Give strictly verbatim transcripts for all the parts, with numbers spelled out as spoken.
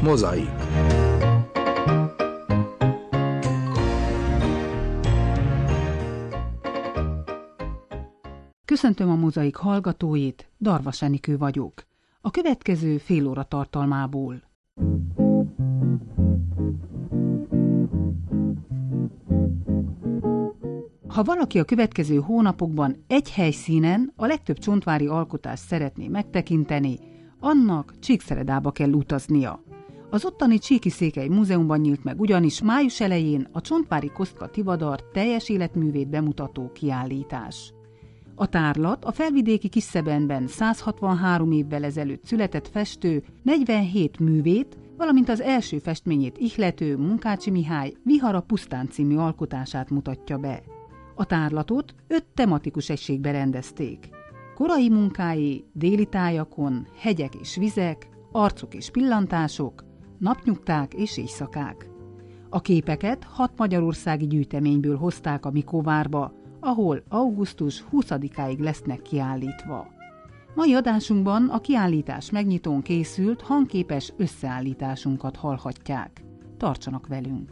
Mozaik. Köszöntöm a Mozaik hallgatóit, Darvas Enikő vagyok. A következő fél óra tartalmából. Ha valaki a következő hónapokban egy helyszínen a legtöbb csontvári alkotást szeretné megtekinteni, annak Csíkszeredába kell utaznia. Az ottani Csíki-Székely Múzeumban nyílt meg ugyanis május elején a Csontváry Kostka Tivadar teljes életművét bemutató kiállítás. A tárlat a felvidéki Kisszebenben száz hatvanhárom évvel ezelőtt született festő negyvenhét művét, valamint az első festményét ihlető Munkácsi Mihály Vihar a pusztán című alkotását mutatja be. A tárlatot öt tematikus egységbe rendezték. Korai munkái déli tájakon, hegyek és vizek, arcok és pillantások, napnyugták és éjszakák. A képeket hat magyarországi gyűjteményből hozták a Mikóvárba, ahol augusztus huszadikáig lesznek kiállítva. Mai adásunkban a kiállítás megnyitón készült hangképes összeállításunkat hallhatják. Tartsanak velünk!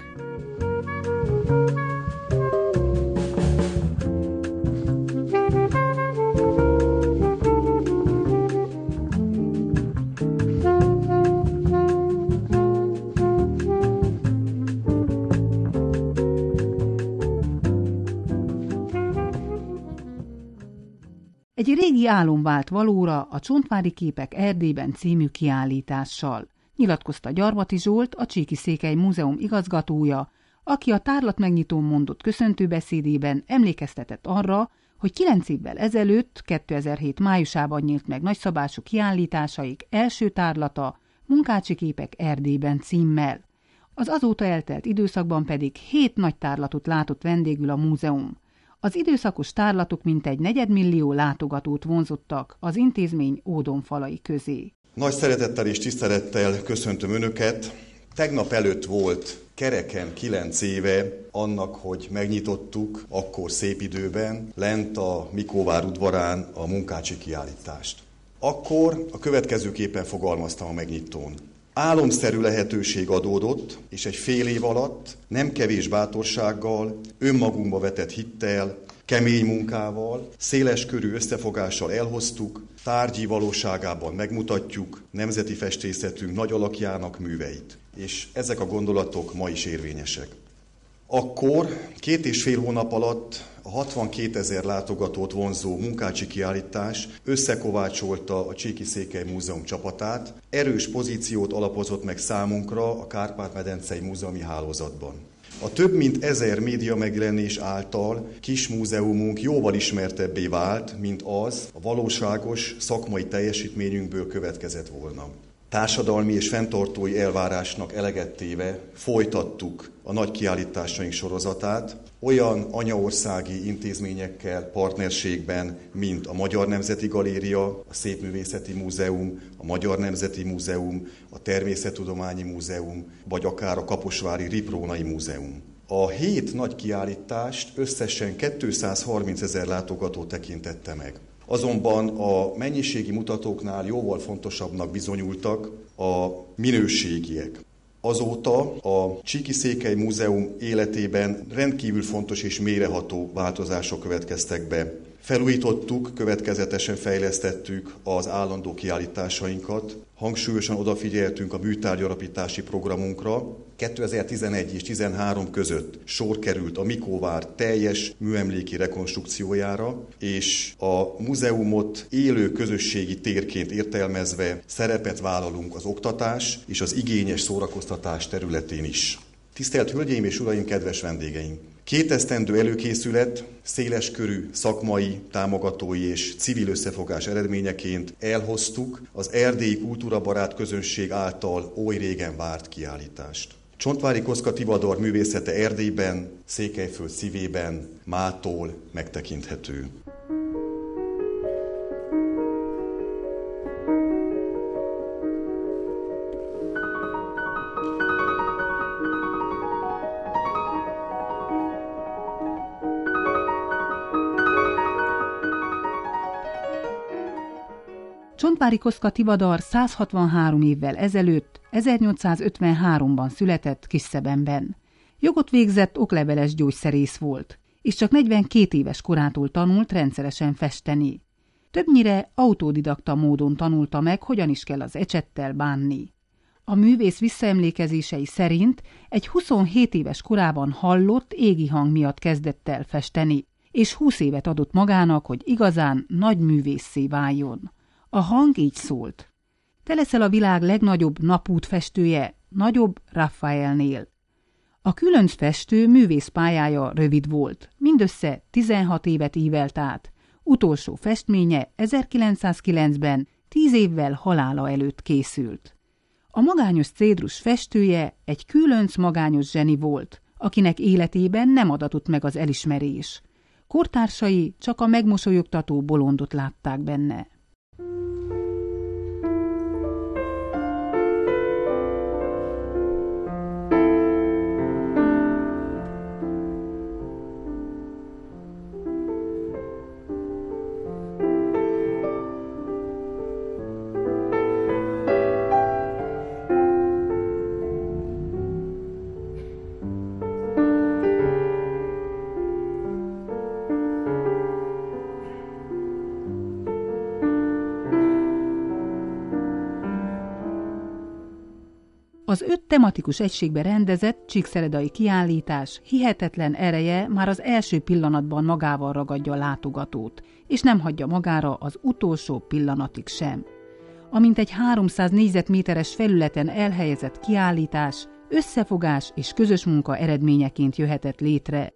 Egy régi álom vált valóra a Csontváry képek Erdélyben című kiállítással, nyilatkozta Gyarmati Zsolt, a Csíki-Székely Múzeum igazgatója, aki a tárlat megnyitón mondott köszöntőbeszédében emlékeztetett arra, hogy kilenc évvel ezelőtt, kétezer-hét májusában nyílt meg nagyszabású kiállításaik első tárlata, Munkácsi képek Erdélyben címmel. Az azóta eltelt időszakban pedig hét nagy tárlatot látott vendégül a múzeum. Az időszakos tárlatok mintegy negyedmillió látogatót vonzottak az intézmény ódonfalai közé. Nagy szeretettel és tisztelettel köszöntöm Önöket. Tegnap előtt volt kereken kilenc éve annak, hogy megnyitottuk, akkor szép időben, lent a Mikóvár udvarán a Munkácsi kiállítást. Akkor a következőképpen fogalmaztam a megnyitón. Álomszerű lehetőség adódott, és egy fél év alatt nem kevés bátorsággal, önmagunkba vetett hittel, kemény munkával, széleskörű összefogással elhoztuk, tárgyi valóságában megmutatjuk nemzeti festészetünk nagy alakjának műveit. És ezek a gondolatok ma is érvényesek. Akkor két és fél hónap alatt a hatvankétezer látogatót vonzó Munkácsi kiállítás összekovácsolta a Csíki-Székely Múzeum csapatát, erős pozíciót alapozott meg számunkra a Kárpát-medencei múzeumi hálózatban. A több mint ezer média megjelenés által kis múzeumunk jóval ismertebbé vált, mint az a valóságos szakmai teljesítményünkből következett volna. Társadalmi és fenntartói elvárásnak eleget téve folytattuk a nagy kiállításaink sorozatát, olyan anyaországi intézményekkel partnerségben, mint a Magyar Nemzeti Galéria, a Szépművészeti Múzeum, a Magyar Nemzeti Múzeum, a Természettudományi Múzeum, vagy akár a Kaposvári Riprónai Múzeum. A hét nagy kiállítást összesen kétszázharmincezer látogató tekintette meg. Azonban a mennyiségi mutatóknál jóval fontosabbnak bizonyultak a minőségiek. Azóta a Csíki-Székely Múzeum életében rendkívül fontos és mélyreható változások következtek be. Felújítottuk, következetesen fejlesztettük az állandó kiállításainkat, hangsúlyosan odafigyeltünk a műtárgyalapítási programunkra. kétezer-tizenegy és tizenhárom között sor került a Mikóvár teljes műemléki rekonstrukciójára, és a múzeumot élő közösségi térként értelmezve szerepet vállalunk az oktatás és az igényes szórakoztatás területén is. Tisztelt Hölgyeim és Uraim, kedves vendégeink! Két esztendő előkészület, széleskörű szakmai, támogatói és civil összefogás eredményeként elhoztuk az erdélyi kultúrabarát közönség által oly régen várt kiállítást. Csontváry Kostka Tivadar művészete Erdélyben, Székelyföld szívében mától megtekinthető. Csontváry Kosztka Tivadar száz hatvanhárom évvel ezelőtt, ezernyolcszázötvenháromban született Kisszebenben. Jogot végzett, okleveles gyógyszerész volt, és csak negyvenkét éves korától tanult rendszeresen festeni. Többnyire autodidakta módon tanulta meg, hogyan is kell az ecsettel bánni. A művész visszaemlékezései szerint egy huszonhét éves korában hallott égi hang miatt kezdett el festeni, és húsz évet adott magának, hogy igazán nagy művésszé váljon. A hang így szólt: te leszel a világ legnagyobb napútfestője, nagyobb Raffaelnél. A különc festő művész pályája rövid volt, mindössze tizenhat évet ívelt át. Utolsó festménye ezerkilencszázkilencben, tíz évvel halála előtt készült. A magányos cédrus festője egy különc magányos zseni volt, akinek életében nem adatott meg az elismerés. Kortársai csak a megmosolyogtató bolondot látták benne. Az öt tematikus egységbe rendezett csíkszeredai kiállítás hihetetlen ereje már az első pillanatban magával ragadja a látogatót, és nem hagyja magára az utolsó pillanatig sem. A mintegy háromszáz négyzetméteres felületen elhelyezett kiállítás összefogás és közös munka eredményeként jöhetett létre.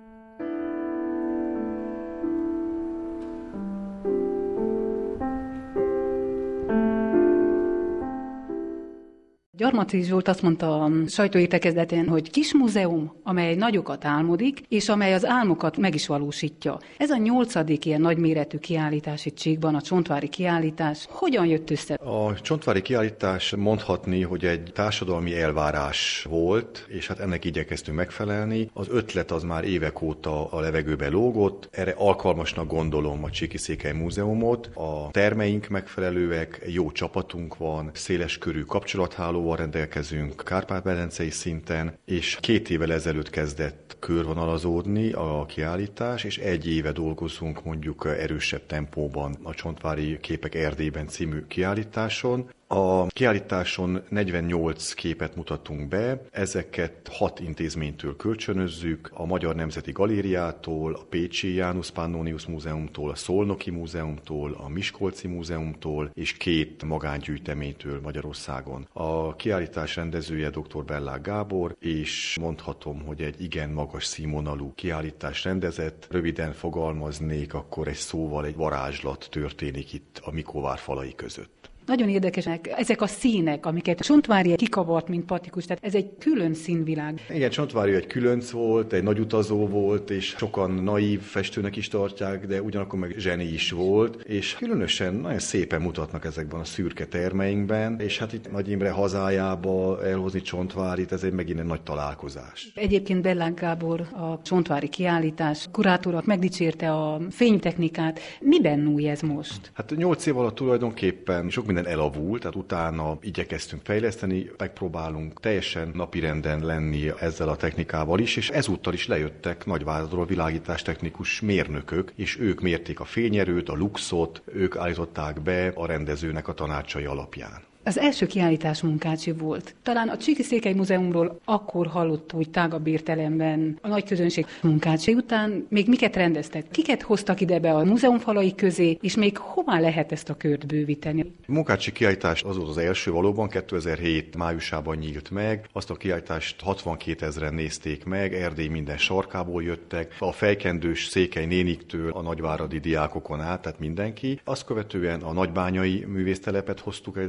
Gyarmati Zsolt azt mondta a sajtóértekezleten, hogy kis múzeum, amely nagyokat álmodik, és amely az álmokat meg is valósítja. Ez a nyolcadik ilyen nagyméretű kiállítás itt Csíkban, a csontvári kiállítás. Hogyan jött össze? A csontvári kiállítás mondhatni, hogy egy társadalmi elvárás volt, és hát ennek igyekeztünk megfelelni. Az ötlet az már évek óta a levegőbe lógott. Erre alkalmasnak gondolom a Csíki-Székely Múzeumot. A termeink megfelelőek, jó csapatunk van, széleskörű kapcsolatháló rendelkezünk kárpát-medencei szinten, és két évvel ezelőtt kezdett körvonalazódni a kiállítás, és egy éve dolgozunk mondjuk erősebb tempóban a Csontvári Képek Erdélyben című kiállításon. A kiállításon negyvennyolc képet mutatunk be, ezeket hat intézménytől kölcsönözzük, a Magyar Nemzeti Galériától, a Pécsi Janus Pannonius Múzeumtól, a Szolnoki Múzeumtól, a Miskolci Múzeumtól és két magángyűjteménytől Magyarországon. A kiállítás rendezője dr. Bellák Gábor, és mondhatom, hogy egy igen magas színvonalú kiállítás rendezett. Röviden fogalmaznék, akkor egy szóval egy varázslat történik itt a Mikovár falai között. Nagyon érdekesek ezek a színek, amiket Csontváry kikavart, mint patikus, tehát ez egy külön színvilág. Igen, Csontváry egy különc volt, egy nagy utazó volt, és sokan naív festőnek is tartják, de ugyanakkor meg zseni is volt, és különösen nagyon szépen mutatnak ezekben a szürke termeinkben, és hát itt Nagy Imre hazájába elhozni Csontváryt, ez egy megint egy nagy találkozás. Egyébként Bellák Gábor, a csontvári kiállítás kurátora megdicsérte a fénytechnikát. Miben új ez most? Hát nyolc év alatt tulajdonképpen sok minden elavult, tehát utána igyekeztünk fejleszteni, megpróbálunk teljesen napirenden lenni ezzel a technikával is, és ezúttal is lejöttek Nagyváradról világítástechnikus mérnökök, és ők mérték a fényerőt, a luxot, ők állították be a rendezőnek a tanácsai alapján. Az első kiállítás Munkácsi volt. Talán a Csíki-Székely Múzeumról akkor hallott úgy tágabb értelemben a nagy közönség. Munkácsi után még miket rendeztek? Kiket hoztak ide be a múzeum falai közé, és még hová lehet ezt a kört bővíteni? Munkácsi kiállítás az volt az első valóban, kétezer-hét májusában nyílt meg. Azt a kiállítást hatvankétezren nézték meg, Erdély minden sarkából jöttek, a fejkendős Székely néniktől a nagyváradi diákokon át, tehát mindenki. Azt követően a nagybányai művésztelepet hoztuk el egy Csíkszeredában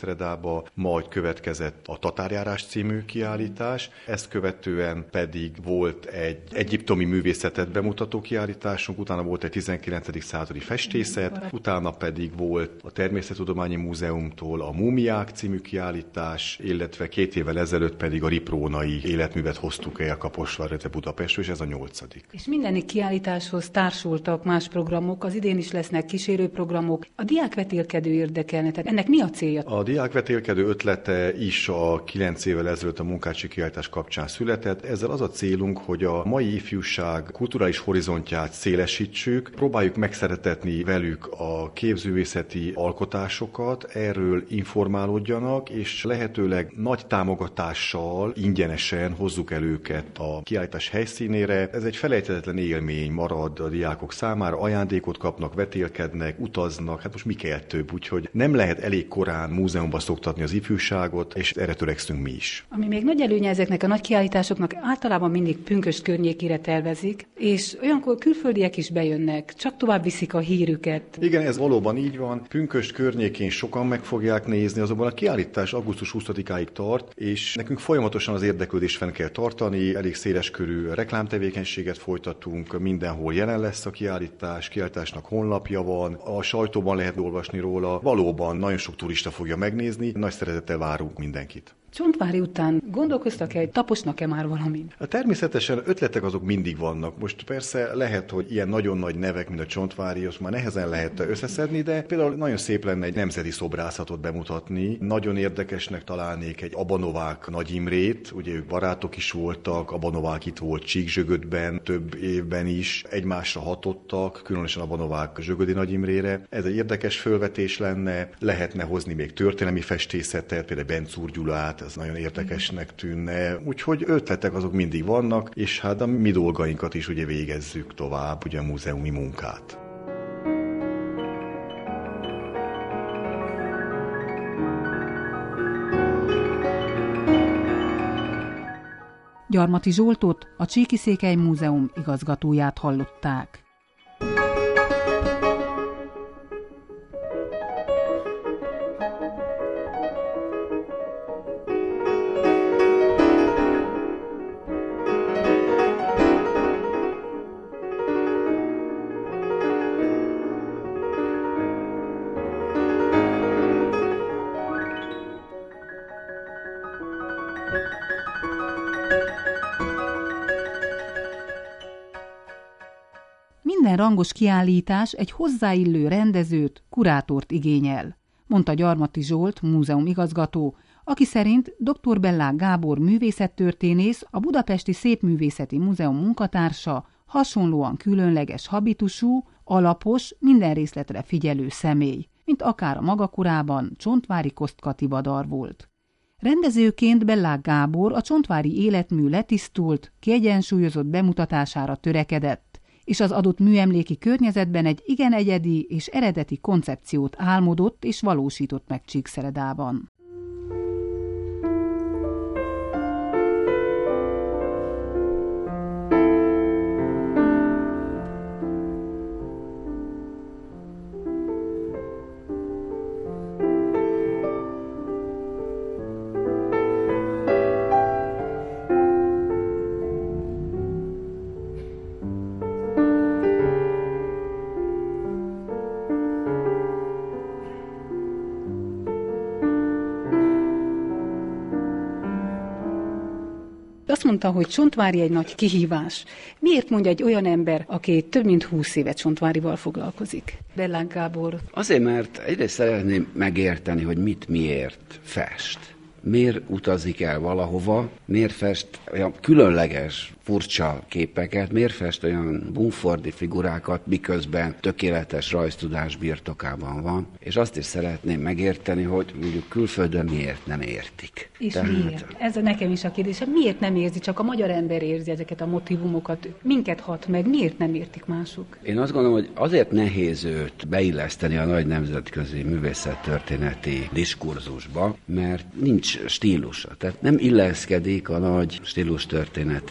Csíkszeredába, majd következett a Tatárjárás című kiállítás, ezt követően pedig volt egy egyiptomi művészetet bemutató kiállításunk, utána volt egy tizenkilencedik századi festészet, utána pedig volt a Természettudományi Múzeumtól a Múmiák című kiállítás, illetve két évvel ezelőtt pedig a riprónai életművet hoztuk el Kaposvárra, illetve Budapestről, és ez a nyolcadik. És minden kiállításhoz társultak más programok, az idén is lesznek kísérőprogramok. A diákvetélkedő érdekelne, tehát ennek mi a célja? A diákvetélkedő ötlete is a kilenc évvel ezelőtt a Munkácsi kiállítás kapcsán született. Ezzel az a célunk, hogy a mai ifjúság kulturális horizontját szélesítsük, próbáljuk megszeretetni velük a képzőművészeti alkotásokat, erről informálódjanak, és lehetőleg nagy támogatással, ingyenesen hozzuk el őket a kiállítás helyszínére. Ez egy felejthetetlen élmény marad a diákok számára, ajándékot kapnak, vetélkednek, utaznak, hát most mi kell több, úgyhogy nem lehet elég korán múzeumba szoktatni az ifjúságot, és erre törekszünk mi is. Ami még nagy előnye ezeknek a nagy kiállításoknak, általában mindig Pünkösd környékére tervezik, és olyankor külföldiek is bejönnek, csak tovább viszik a hírüket. Igen, ez valóban így van. Pünkösd környékén sokan meg fogják nézni, azonban a kiállítás augusztus huszadikáig tart, és nekünk folyamatosan az érdeklődést fenn kell tartani, elég széleskörű reklámtevékenységet folytatunk, mindenhol jelen lesz a kiállítás, kiállításnak honlapja van, a sajtóban lehet olvasni róla, valóban nagyon sok turista fogja megnézni, nagy szeretettel várunk mindenkit. Csontváry után gondolkoztak-e, hogy taposnak-e már valamin? Természetesen ötletek azok mindig vannak. Most persze lehet, hogy ilyen nagyon nagy nevek, mint a Csontváry, azt már nehezen lehet összeszedni, de például nagyon szép lenne egy nemzeti szobrászatot bemutatni. Nagyon érdekesnek találnék egy Abanovák Nagy Imrét, ugye ők barátok is voltak, Abanovák itt volt Csíkzsögödben, több évben is, egymásra hatottak, különösen Abanovák Zsögödi Nagy Imrére. Ez egy érdekes fölvetés lenne, lehetne hozni még történelmi festészetet, például Bencúr Gyulát, ez nagyon érdekesnek tűnne. Úgyhogy ötletek azok mindig vannak, és hát a mi dolgainkat is ugye végezzük tovább, ugye a múzeumi munkát. Gyarmati Zsoltot, a Csíkiszékely Múzeum igazgatóját hallották. Minden rangos kiállítás egy hozzáillő rendezőt, kurátort igényel, mondta Gyarmati Zsolt, múzeumigazgató, aki szerint dr. Bellák Gábor művészettörténész, a Budapesti Szépművészeti Múzeum munkatársa, hasonlóan különleges habitusú, alapos, minden részletre figyelő személy, mint akár a maga korában Csontváry Kostkati Vadar volt. Rendezőként Bellák Gábor a csontvári életmű letisztult, kiegyensúlyozott bemutatására törekedett, és az adott műemléki környezetben egy igen egyedi és eredeti koncepciót álmodott és valósított meg Csíkszeredában. Azt mondta, hogy Csontváry egy nagy kihívás. Miért mondja egy olyan ember, aki több mint húsz évet Csontváryval foglalkozik? Bellák Gábor. Azért, mert egyrészt szeretném megérteni, hogy mit miért fest. Miért utazik el valahova, miért fest olyan különleges, furcsa képeket, miért fest olyan bumfordi figurákat, miközben tökéletes rajztudás birtokában van. És azt is szeretném megérteni, hogy mondjuk külföldön miért nem értik. És Tehát... miért? Ez a nekem is a kérdés. Miért nem érzi? Csak a magyar ember érzi ezeket a motivumokat. Minket hat meg, miért nem értik mások? Én azt gondolom, hogy azért nehéz őt beilleszteni a nagy nemzetközi művészettörténeti diskurzusba, mert nincs stílusa. Tehát nem illeszkedik a nagy stílustörténeti folyamatokba.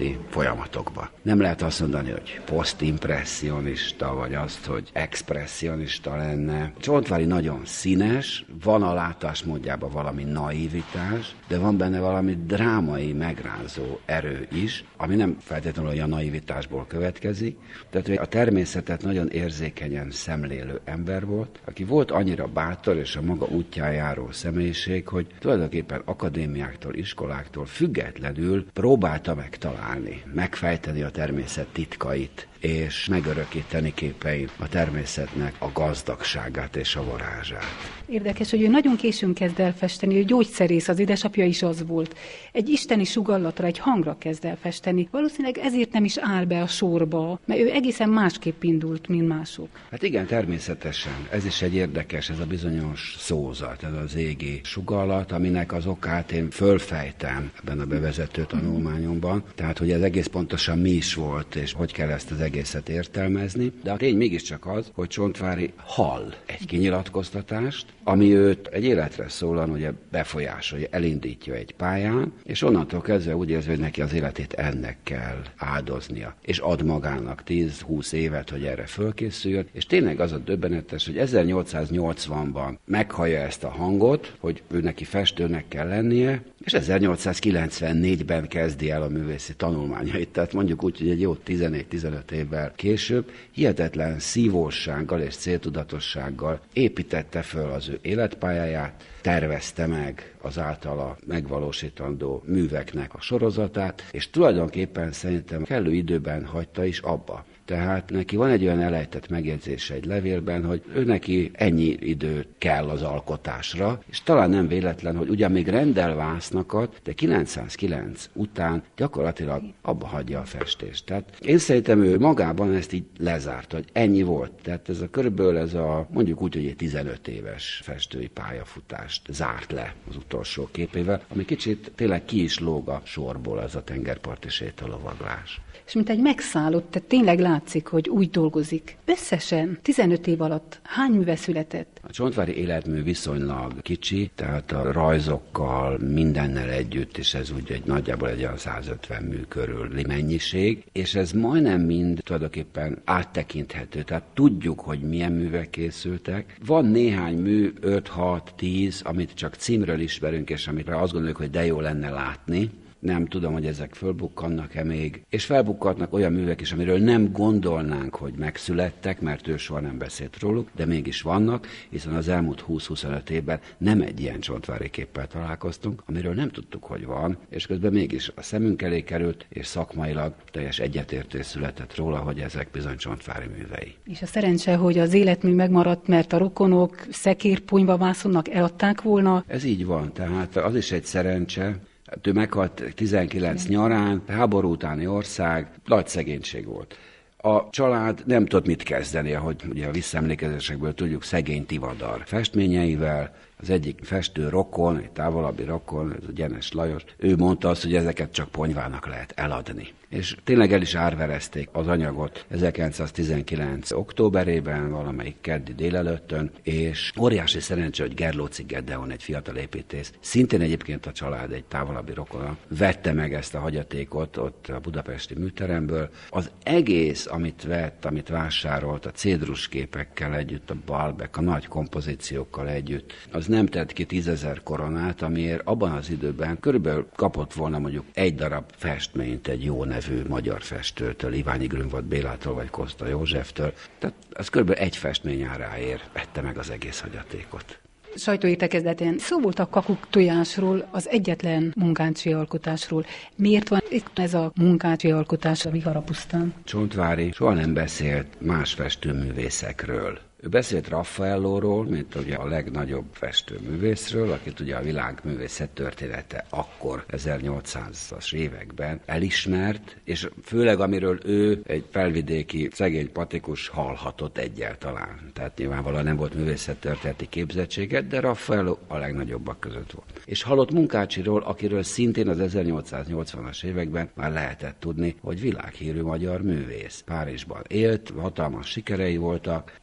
folyamatokba. Nem lehet azt mondani, hogy posztimpresszionista, vagy azt, hogy expresszionista lenne. Csontváry nagyon színes, van a látásmódjában valami naivitás, de van benne valami drámai, megrázó erő is, ami nem feltétlenül olyan naivitásból következik. Tehát ő a természetet nagyon érzékenyen szemlélő ember volt, aki volt annyira bátor és a maga útján járó személyiség, hogy tulajdonképpen akadémiáktól, iskoláktól függetlenül próbálta megtalálni, megfejteni a természet titkait, és megörökíteni képein a természetnek a gazdagságát és a varázsát. Érdekes, hogy ő nagyon későn kezd el festeni, ő gyógyszerész, az édesapja is az volt. Egy isteni sugallatra, egy hangra kezd el festeni. Valószínűleg ezért nem is áll be a sorba, mert ő egészen másképp indult, mint mások. Hát igen, természetesen. Ez is egy érdekes, ez a bizonyos szózat, ez az égi sugallat, aminek az okát én fölfejtem ebben a bevezető tanulmányomban. Tehát, hogy ez egész pontosan mi is volt, és hogy kell ezt az egészet értelmezni, de a tény mégiscsak az, hogy Csontváry hall egy kinyilatkoztatást, ami őt egy életre szólan ugye befolyásolja, elindítja egy pályán, és onnantól kezdve úgy érzi, hogy neki az életét ennek kell áldoznia. És ad magának tíz-húsz évet, hogy erre fölkészüljön, és tényleg az a döbbenetes, hogy ezernyolcszáznyolcvanban meghallja ezt a hangot, hogy ő neki festőnek kell lennie, és ezernyolcszázkilencvennégyben kezdi el a művészi tanulmányait, tehát mondjuk úgy, hogy egy jó tizennégy-tizenöt évvel később hihetetlen szívósággal és céltudatossággal építette föl az ő életpályáját, tervezte meg az általa megvalósítandó műveknek a sorozatát, és tulajdonképpen szerintem kellő időben hagyta is abba. Tehát neki van egy olyan elejtett megjegyzése egy levélben, hogy ő neki ennyi idő kell az alkotásra, és talán nem véletlen, hogy ugyan még rendel vásznakat, de kilencszázkilenc után gyakorlatilag abba hagyja a festést. Tehát én szerintem ő magában ezt így lezárt, hogy ennyi volt. Tehát ez a körülbelül ez a mondjuk úgy, hogy egy tizenöt éves festői pályafutást zárt le az utolsó képével, ami kicsit tényleg ki is lóg a sorból ez a tengerparti sétalovaglás. És mint egy megszállott, tehát tényleg látszik, hogy úgy dolgozik. Összesen tizenöt év alatt hány műve született? A Csontváry életmű viszonylag kicsi, tehát a rajzokkal, mindennel együtt, és ez úgy egy nagyjából egy olyan százötven mű körüli mennyiség, és ez majdnem mind tulajdonképpen áttekinthető, tehát tudjuk, hogy milyen művek készültek. Van néhány mű, öt, hat, tíz, amit csak címről ismerünk, és amit azt gondoljuk, hogy de jó lenne látni. Nem tudom, hogy ezek fölbukkannak-e még, és felbukkantnak olyan művek is, amiről nem gondolnánk, hogy megszülettek, mert ő soha nem beszélt róluk, de mégis vannak, hiszen az elmúlt húsz-huszonöt évben nem egy ilyen Csontváry képpel találkoztunk, amiről nem tudtuk, hogy van, és közben mégis a szemünk elé került, és szakmailag teljes egyetértés született róla, hogy ezek bizony Csontváry művei. És a szerencse, hogy az életmű megmaradt, mert a rokonok szekérponyva vászonnak eladták volna. Ez így van, tehát az is egy szerencse. Hát ő meghalt tizenkilenc nyarán, háború utáni ország, nagy szegénység volt. A család nem tudott mit kezdeni, ahogy ugye a visszaemlékezésekből tudjuk, szegény Tivadar festményeivel. Az egyik festő rokon, egy távolabbi rokon, ez a Gyenes Lajos, ő mondta azt, hogy ezeket csak ponyvának lehet eladni. És tényleg el is árverezték az anyagot ezerkilencszáztizenkilenc októberében, valamelyik keddi délelőttön, és óriási szerencsé, hogy Gerlóczy Gedeon, egy fiatal építész, szintén egyébként a család egy távolabbi rokona, vette meg ezt a hagyatékot ott a budapesti műteremből. Az egész, amit vett, amit vásárolt, a cédrus képekkel együtt, a Balbek, a nagy kompozíciókkal együtt, az nem tett ki tízezer koronát, amiért abban az időben körülbelül kapott volna mondjuk egy darab festményt egy jó nevű magyar festőtől, Iványi Grünwald Bélától vagy Koszta Józseftől. Tehát az körülbelül egy festmény áráért vette meg az egész hagyatékot. Sajtóértekezletén szó volt a kakuk tojásról, az egyetlen munkácsi alkotásról. Miért van itt ez a munkácsi alkotás a Viharapusztán? Csontváry soha nem beszélt más festőművészekről. Ő beszélt Raffaellóról, mint ugye a legnagyobb festőművészről, akit ugye a világművészet története akkor ezernyolcszázas években elismert, és főleg amiről ő egy felvidéki szegény patikus hallhatott egyáltalán. Tehát nyilvánvalóan nem volt művészettörténeti képzettsége, de Raffaello a legnagyobbak között volt. És hallott Munkácsiról, akiről szintén az ezernyolcszáznyolcvanas években már lehetett tudni, hogy világhírű magyar művész. Párizsban élt, hatalmas sikerei voltak, és amíg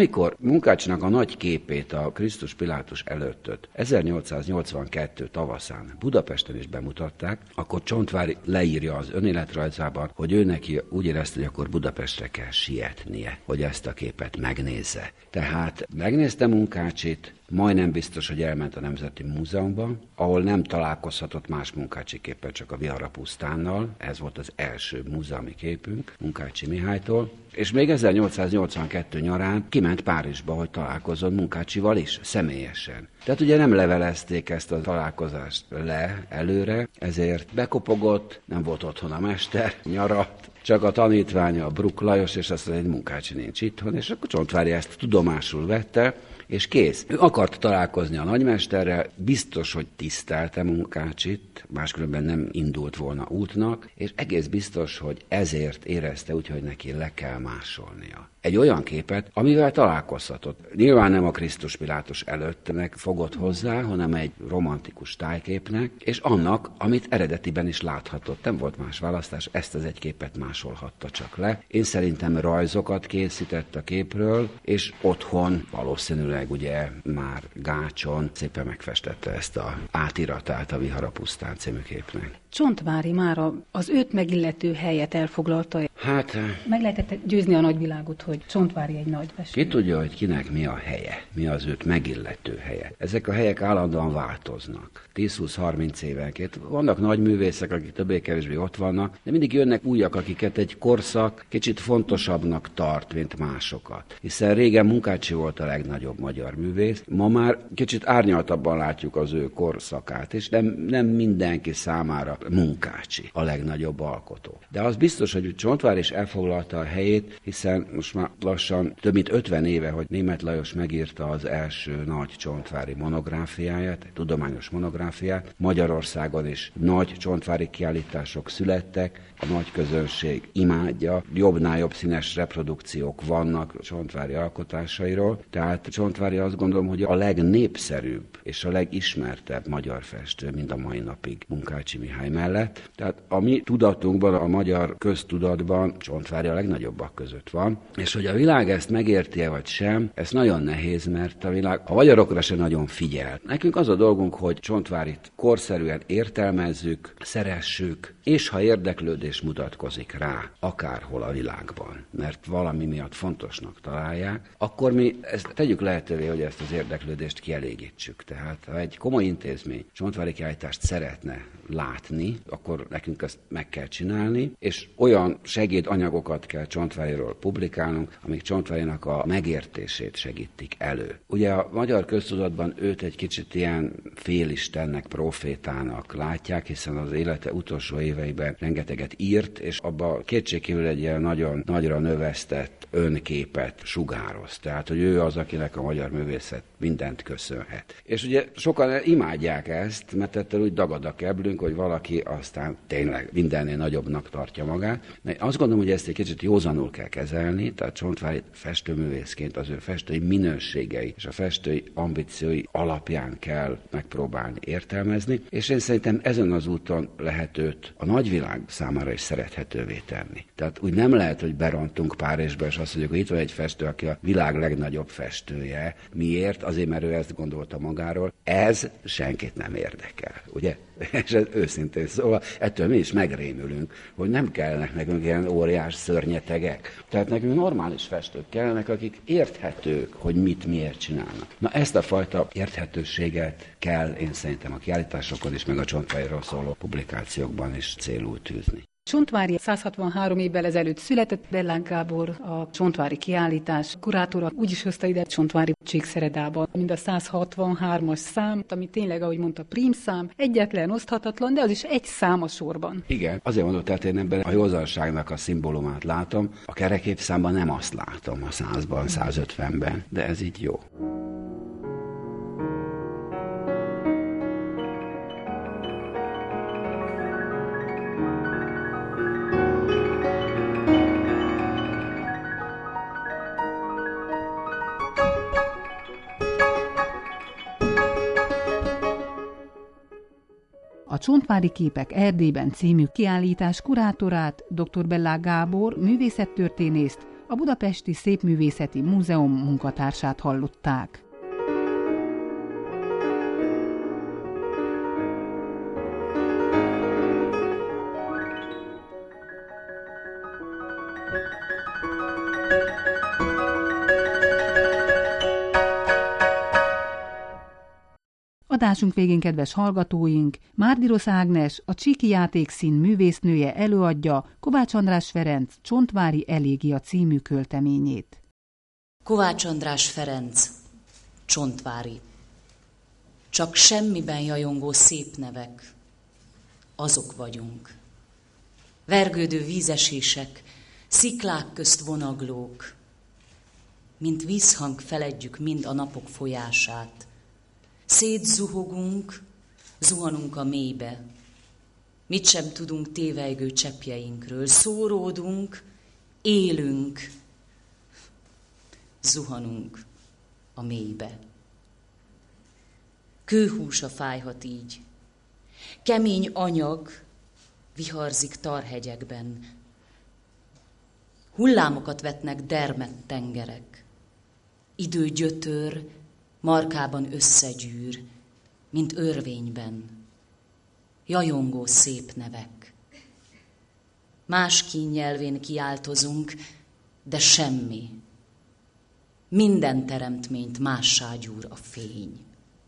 amikor Munkácsinak a nagy képét, a Krisztus Pilátus előttöt ezernyolcszáznyolcvankettő tavaszán Budapesten is bemutatták, akkor Csontváry leírja az önéletrajzában, hogy ő neki úgy érezte, hogy akkor Budapestre kell sietnie, hogy ezt a képet megnézze. Tehát megnézte Munkácsit, majdnem biztos, hogy elment a Nemzeti Múzeumba, ahol nem találkozhatott más Munkácsi képpel, csak a Viharapusztánnal. Ez volt az első múzeumi képünk Munkácsi Mihálytól. És még ezernyolcszáznyolcvankettő nyarán kiment Párizsba, hogy találkozzon Munkácsival is, személyesen. Tehát ugye nem levelezték ezt a találkozást le előre, ezért bekopogott, nem volt otthon a mester, nyaradt, csak a tanítványa, a Bruk Lajos, és azt mondja, hogy Munkácsi nincs itthon, és akkor Csontváry ezt tudomásul vette, és kész. Ő akart találkozni a nagymesterrel, biztos, hogy tisztelte Munkácsit, máskülönben nem indult volna útnak, és egész biztos, hogy ezért érezte úgy, hogy neki le kell másolnia egy olyan képet, amivel találkozhatott. Nyilván nem a Krisztus Pilátus előttnek fogott hozzá, hanem egy romantikus tájképnek, és annak, amit eredetiben is láthatott. Nem volt más választás, ezt az egy képet másolhatta csak le. Én szerintem rajzokat készített a képről, és otthon valószínűleg ugye már gácson szépen megfestette ezt a átiratát a Viharapusztán című képnek. Csontváry mára az őt megillető helyet elfoglalta. Hát... Meg lehetett győzni a nagyvilágot, hogy Csontváry egy nagy festő. Ki tudja, hogy kinek mi a helye, mi az őt megillető helye. Ezek a helyek állandóan változnak. tíz-húsz-harminc évenként. Vannak nagy művészek, akik többé-kevésbé ott vannak, de mindig jönnek újak, akiket egy korszak kicsit fontosabbnak tart, mint másokat. Hiszen régen Munkácsi volt a legnagyobb magyar művész, ma már kicsit árnyaltabban látjuk az ő korszakát, és nem, nem mindenki számára Munkácsi a legnagyobb alkotó. De az biztos, hogy Csontváry is elfoglalta a helyét, hiszen most már lassan több mint ötven éve, hogy Németh Lajos megírta az első nagy Csontváry monográfiáját, egy tudományos monográfiát. Magyarországon is nagy Csontváry kiállítások születtek, a nagy közönség imádja, jobbnál jobb színes reprodukciók vannak Csontváry alkotásairól, tehát Csontváry azt gondolom, hogy a legnépszerűbb és a legismertebb magyar festő, mind a mai napig Munkácsi Mihály mellett. Tehát a mi tudatunkban, a magyar köztudatban Csontváry a legnagyobbak között van, és hogy a világ ezt megérti-e vagy sem, ez nagyon nehéz, mert a világ a magyarokra se nagyon figyel. Nekünk az a dolgunk, hogy Csontváryt korszerűen értelmezzük, szeressük, és ha érdeklődés mutatkozik rá, akárhol a világban, mert valami miatt fontosnak találják, akkor mi ezt tegyük lehetővé, hogy ezt az érdeklődést kielégítsük. Tehát ha egy komoly intézmény Csontváry kiállítást szeretne látni, akkor nekünk ezt meg kell csinálni, és olyan segédanyagokat kell Csontváryról publikálnunk, amik Csontvárynak a megértését segítik elő. Ugye a magyar köztudatban őt egy kicsit ilyen félistennek, profétának látják, hiszen az élete utolsó éveiben rengeteget írt, és abba kétségkívül egy ilyen nagyon nagyra növesztett önképet sugároz. Tehát, hogy ő az, akinek a magyar művészet mindent köszönhet. És ugye sokan imádják ezt, mert ettől úgy dagad a keblünk, hogy valaki aztán tényleg mindennél nagyobbnak tartja magát. De azt gondolom, hogy ezt egy kicsit józanul kell kezelni, tehát Csontváry festőművészként az ő festői minőségei és a festői ambíciói alapján kell megpróbálni értelmezni, és én szerintem ezen az úton lehet őt a nagyvilág számára is szerethetővé tenni. Tehát úgy nem lehet, hogy berontunk Párizsba, és azt mondjuk, hogy itt van egy festő, aki a világ legnagyobb festője. Miért? Azért, mert ő ezt gondolta magáról. Ez senkit nem érdekel, ugye? És ez őszintén, szóval ettől mi is megrémülünk, hogy nem kellene nekünk ilyen óriás szörnyetegek. Tehát nekünk normális festők kellenek, akik érthetők, hogy mit miért csinálnak. Na ezt a fajta érthetőséget kell én szerintem a kiállításokon is, meg a Csontváryról szóló publikációkban is célul tűzni. Csontváry száz hatvanhárom évvel ezelőtt született, Bellák Gábor a Csontváry kiállítás kurátora úgy is hozta ide Csontváry Csíkszeredába, mind a száz hatvanhármas szám, ami tényleg, ahogy mondta, prímszám, egyetlen oszthatatlan, de az is egy szám a sorban. Igen, azért mondom, tehát én ebben a józanságnak a szimbólumát látom, a kereképszámban nem azt látom a százban, százötvenben, de ez így jó. A Csontváry képek Erdélyben című kiállítás kurátorát, dr. Bellák Gábor művészettörténészt, a Budapesti Szépművészeti Múzeum munkatársát hallották. Adásunk végén, kedves hallgatóink, Márdirosz Ágnes, a Csíki Játékszín művésznője előadja Kovács András Ferenc Csontvári elégia című költeményét. Kovács András Ferenc, Csontvári. Csak semmiben jajongó szép nevek, azok vagyunk. Vergődő vízesések, sziklák közt vonaglók, mint vízhang feledjük mind a napok folyását. Szétzuhogunk, zuhanunk a mélybe. Mit sem tudunk tévejgő cseppjeinkről. Szóródunk, élünk, zuhanunk a mélybe. Kőhúsa fájhat így. Kemény anyag viharzik tarhegyekben. Hullámokat vetnek dermedt tengerek. Idő gyötör, markában összegyűr, mint örvényben. Jajongó szép nevek. Más kínnyelvén kiáltozunk, de semmi. Minden teremtményt mássá gyúr a fény.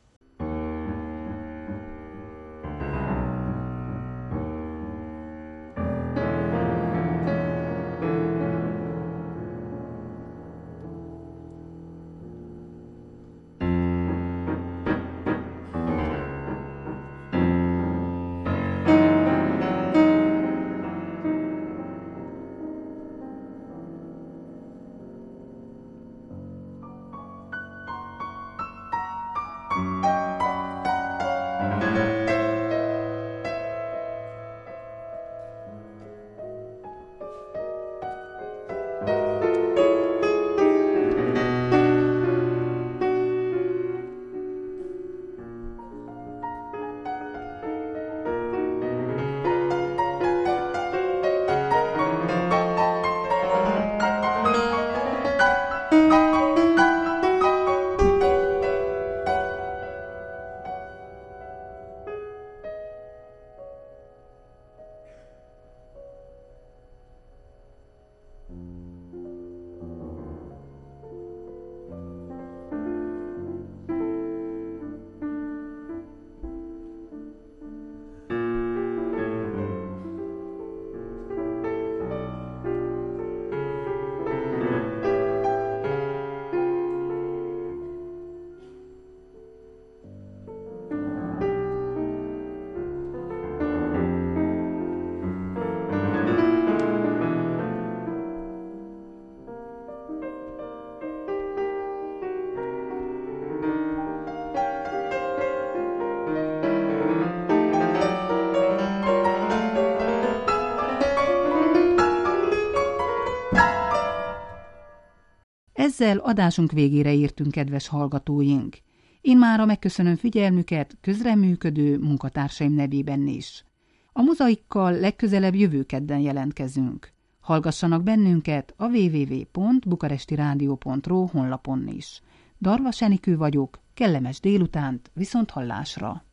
Ezzel adásunk végére értünk, kedves hallgatóink. Én mára megköszönöm figyelmüket közreműködő munkatársaim nevében is. A mozaikkal legközelebb jövő kedden jelentkezünk. Hallgassanak bennünket a double-u double-u double-u pont bukarestiradio pont ro honlapon is. Darvas Enikő vagyok, kellemes délutánt, viszont hallásra!